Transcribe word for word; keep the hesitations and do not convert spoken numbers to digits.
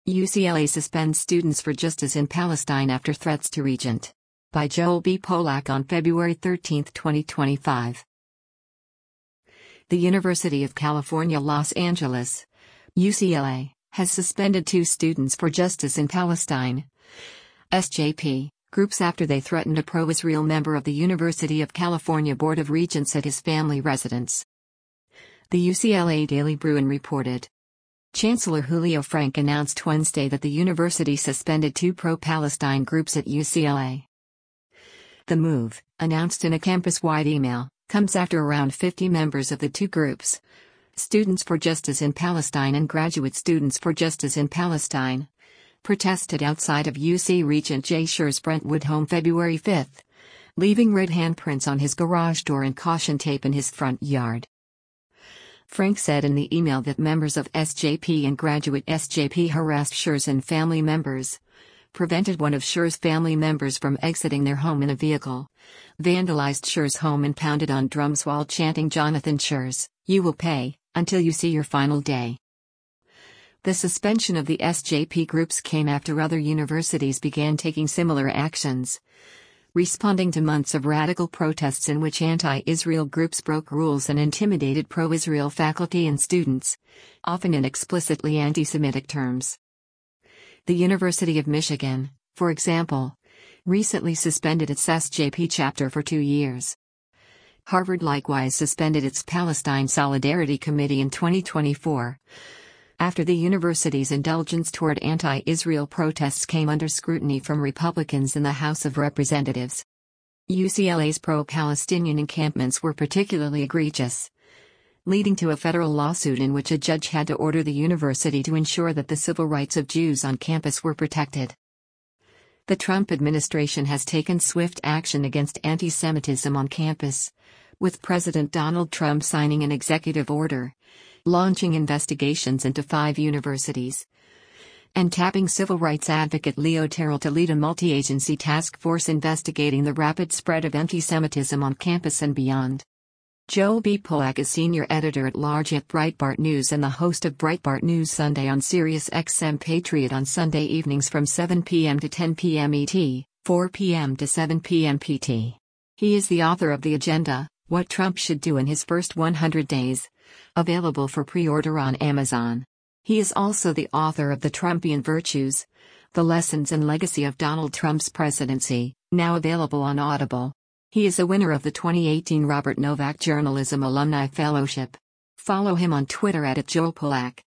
U C L A suspends students for justice in Palestine after threats to Regent. By Joel B. Polak on February thirteenth, twenty twenty-five. The University of California, Los Angeles, U C L A, has suspended two students for justice in Palestine, S J P, groups after they threatened a pro-Israel member of the University of California Board of Regents at his family residence. The U C L A Daily Bruin reported. Chancellor Julio Frank announced Wednesday that the university suspended two pro-Palestine groups at U C L A. The move, announced in a campus-wide email, comes after around fifty members of the two groups, Students for Justice in Palestine and Graduate Students for Justice in Palestine, protested outside of U C Regent Jay Scher's Brentwood home February fifth, leaving red handprints on his garage door and caution tape in his front yard. Frank said in the email that members of S J P and Graduate S J P harassed Scher's and family members, prevented one of Scher's family members from exiting their home in a vehicle, vandalized Scher's home and pounded on drums while chanting Jonathan Scher's, "You will pay, until you see your final day." The suspension of the S J P groups came after other universities began taking similar actions, responding to months of radical protests in which anti-Israel groups broke rules and intimidated pro-Israel faculty and students, often in explicitly anti-Semitic terms. The University of Michigan, for example, recently suspended its S J P chapter for two years. Harvard likewise suspended its Palestine Solidarity Committee in twenty twenty-four, after the university's indulgence toward anti-Israel protests came under scrutiny from Republicans in the House of Representatives. U C L A's pro-Palestinian encampments were particularly egregious, leading to a federal lawsuit in which a judge had to order the university to ensure that the civil rights of Jews on campus were protected. The Trump administration has taken swift action against anti-Semitism on campus, with President Donald Trump signing an executive order, launching investigations into five universities, and tapping civil rights advocate Leo Terrell to lead a multi-agency task force investigating the rapid spread of anti-Semitism on campus and beyond. Joel B. Polak is senior editor-at-large at Breitbart News and the host of Breitbart News Sunday on Sirius X M Patriot on Sunday evenings from seven p m to ten p m E T, four p m to seven p m P T. He is the author of The Agenda, What Trump Should Do in His First one hundred Days, available for pre-order on Amazon. He is also the author of The Trumpian Virtues, The Lessons and Legacy of Donald Trump's Presidency, now available on Audible. He is a winner of the twenty eighteen Robert Novak Journalism Alumni Fellowship. Follow him on Twitter at Joel Polak.